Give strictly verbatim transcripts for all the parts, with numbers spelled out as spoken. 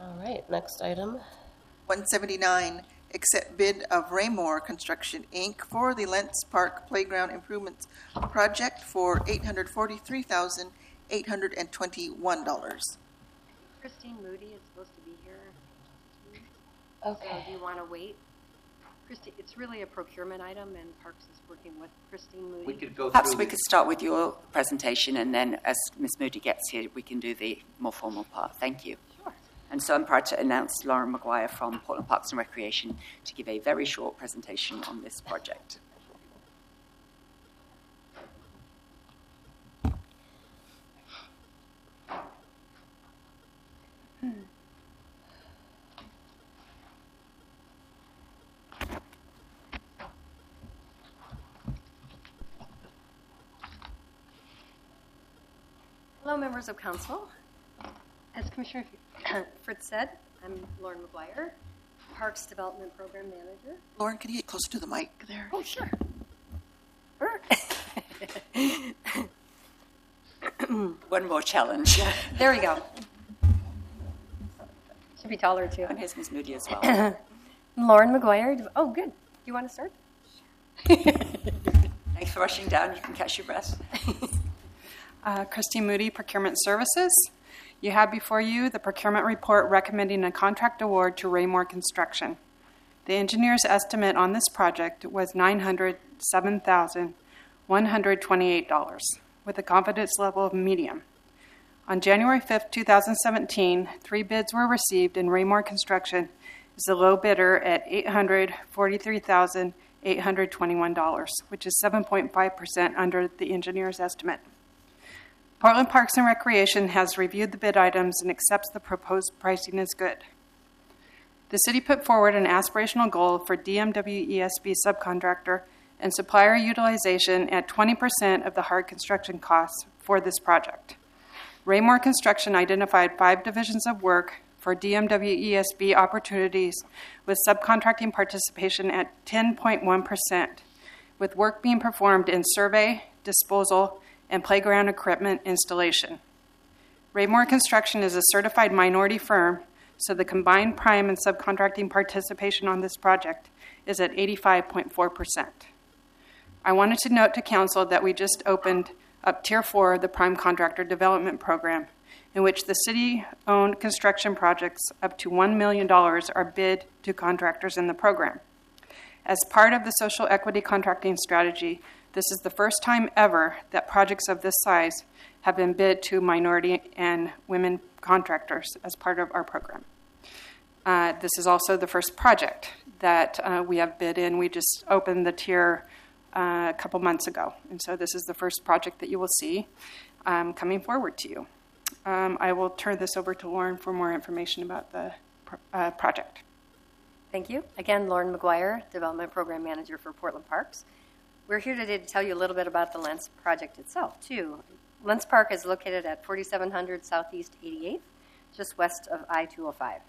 All right, next item. one seventy-nine, accept bid of Raymore Construction, Incorporated for the Lentz Park Playground Improvements Project for eight hundred forty-three thousand eight hundred twenty-one dollars. Christine Moody is supposed to be here. Okay. So do you want to wait? Christine, it's really a procurement item, and Parks is working with Christine Moody. We could go Perhaps through we the- could start with your presentation, and then as Miz Moody gets here, we can do the more formal part. Thank you. Sure. And so I'm proud to announce Lauren Maguire from Portland Parks and Recreation to give a very short presentation on this project. Hello, members of council. As Commissioner Fritz said, I'm Lauren Maguire, Parks Development Program Manager. Lauren, can you get closer to the mic there? Oh, sure. One more challenge. There we go. Should be taller, too. And here's Miz Moody as well. Lauren Maguire. Oh, good. Do you want to start? Thanks for rushing down. You can catch your breath. Uh, Christine Moody, Procurement Services. You have before you the procurement report recommending a contract award to Raymore Construction. The engineer's estimate on this project was nine hundred seven thousand one hundred twenty-eight dollars, with a confidence level of medium. On January fifth, twenty seventeen, three bids were received, and Raymore Construction is the low bidder at eight hundred forty-three thousand eight hundred twenty-one dollars, which is seven point five percent under the engineer's estimate. Portland Parks and Recreation has reviewed the bid items and accepts the proposed pricing as good. The city put forward an aspirational goal for D M W E S B subcontractor and supplier utilization at twenty percent of the hard construction costs for this project. Raymore Construction identified five divisions of work for D M W E S B opportunities with subcontracting participation at ten point one percent, with work being performed in survey, disposal, and playground equipment installation. Raymore Construction is a certified minority firm, so the combined prime and subcontracting participation on this project is at eighty-five point four percent. I wanted to note to Council that we just opened up Tier four of the Prime Contractor Development Program, in which the city-owned construction projects up to one million dollars are bid to contractors in the program. As part of the social equity contracting strategy, this is the first time ever that projects of this size have been bid to minority and women contractors as part of our program. Uh, this is also the first project that uh, we have bid in. We just opened the tier uh, a couple months ago, and so this is the first project that you will see um, coming forward to you. Um, I will turn this over to Lauren for more information about the pro- uh, project. Thank you. Again, Lauren Maguire, Development Program Manager for Portland Parks. We're here today to tell you a little bit about the Lentz project itself, too. Lentz Park is located at forty-seven hundred Southeast eighty-eighth, just west of I two oh five.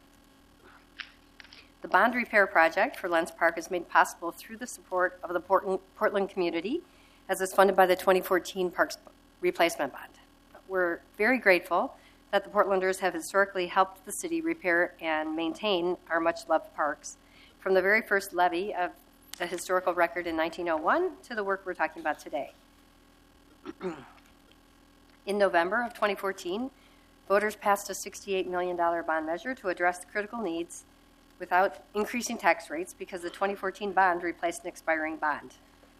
The bond repair project for Lentz Park is made possible through the support of the Portland, Portland community, as is funded by the twenty fourteen Parks Replacement Bond. We're very grateful that the Portlanders have historically helped the city repair and maintain our much-loved parks, from the very first levy of the historical record in nineteen oh one to the work we're talking about today. In November of twenty fourteen, voters passed a sixty-eight million dollars bond measure to address the critical needs without increasing tax rates, because the twenty fourteen bond replaced an expiring bond.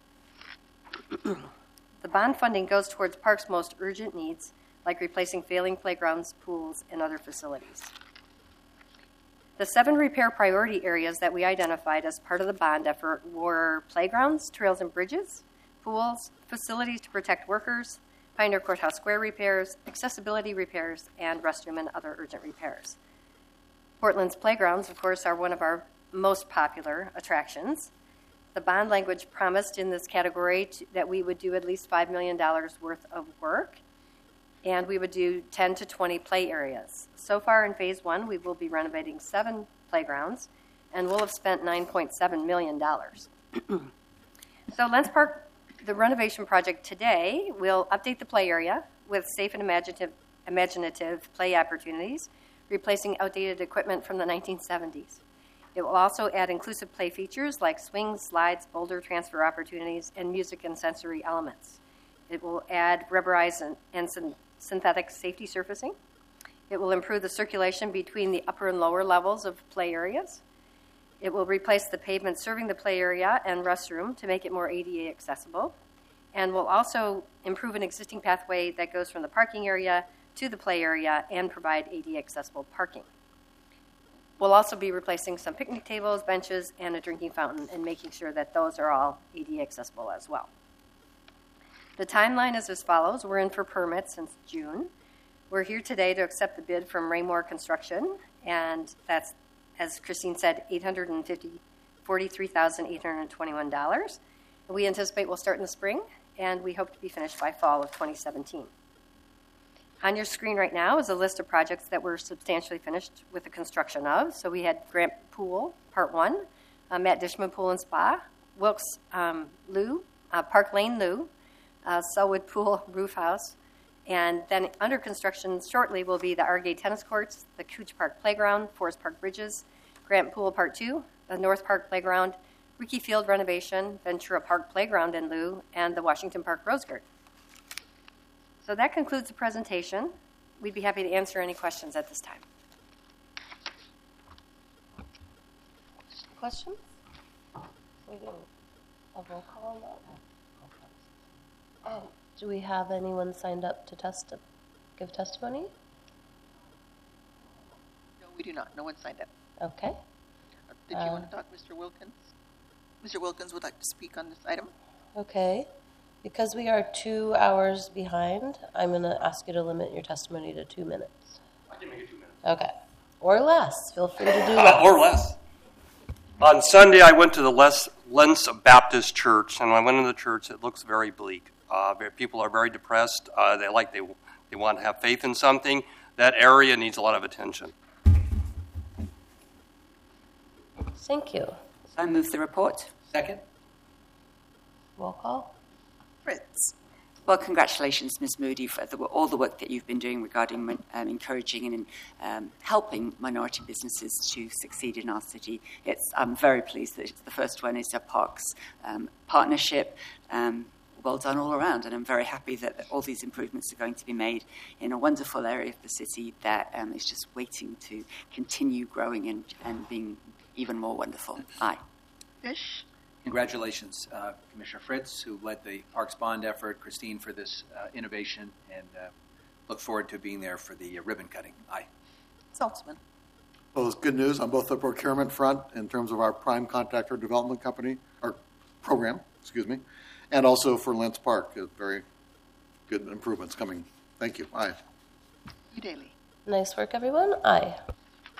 The bond funding goes towards parks' most urgent needs, like replacing failing playgrounds, pools, and other facilities. The seven repair priority areas that we identified as part of the bond effort were playgrounds, trails and bridges, pools, facilities to protect workers, Pioneer Courthouse Square repairs, accessibility repairs, and restroom and other urgent repairs. Portland's playgrounds, of course, are one of our most popular attractions. The bond language promised in this category to, that we would do at least five million dollars worth of work, and we would do ten to twenty play areas. So far in phase one, we will be renovating seven playgrounds, and we'll have spent nine point seven million dollars. So Lentz Park, the renovation project today, will update the play area with safe and imaginative, imaginative play opportunities, replacing outdated equipment from the nineteen seventies. It will also add inclusive play features like swings, slides, boulder transfer opportunities, and music and sensory elements. It will add rubberized and, and syn- synthetic safety surfacing. It will improve the circulation between the upper and lower levels of play areas. It will replace the pavement serving the play area and restroom to make it more A D A accessible, and will also improve an existing pathway that goes from the parking area to the play area and provide A D A accessible parking. We'll also be replacing some picnic tables, benches, and a drinking fountain and making sure that those are all A D A accessible as well. The timeline is as follows. We're in for permits since June. We're here today to accept the bid from Raymore Construction, and that's, as Christine said, eight hundred forty-three thousand eight hundred twenty-one dollars. We anticipate we'll start in the spring, and we hope to be finished by fall of twenty seventeen. On your screen right now is a list of projects that we're substantially finished with the construction of. So we had Grant Pool, Part one, uh, Matt Dishman Pool and Spa, Wilkes um, Lou, uh, Park Lane Lou, uh, Selwood Pool Roof House, and then under construction shortly will be the Argay Tennis Courts, the Cooch Park Playground, Forest Park Bridges, Grant Pool Part two, the North Park Playground, Ricky Field renovation, Ventura Park Playground in Lou, and the Washington Park Rose Garden. So that concludes the presentation. We'd be happy to answer any questions at this time. Questions? We do a roll call on that? Um, do we have anyone signed up to test give testimony? No, we do not. No one signed up. Okay. Did you Uh, want to talk, Mister Wilkins? Mister Wilkins would like to speak on this item. Okay. Because we are two hours behind, I'm going to ask you to limit your testimony to two minutes. I can make it two minutes. Okay. Or less. Feel free to do Uh, less. or less. On Sunday, I went to the Les- Lentz Baptist Church, and when I went into the church, it looks very bleak. Uh, very- people are very depressed. Uh, they like they they want to have faith in something. That area needs a lot of attention. Thank you. So I move the report. Second? Roll call. Fritz. Well, congratulations, Miz Moody, for the, all the work that you've been doing regarding um, encouraging and um, helping minority businesses to succeed in our city. It's, I'm very pleased that it's the first one is a Parks um, partnership. Um, well done all around, and I'm very happy that all these improvements are going to be made in a wonderful area of the city that um, is just waiting to continue growing and, and being even more wonderful. Aye. Fish. Congratulations, uh, Commissioner Fritz, who led the Parks Bond effort, Christine for this uh, innovation, and uh, look forward to being there for the uh, ribbon cutting. Aye. Saltzman. Well, it's good news on both the procurement front in terms of our prime contractor development company, or program, excuse me, and also for Lentz Park. Uh, very good improvements coming. Thank you. Aye. Daly. Nice work, everyone. Aye.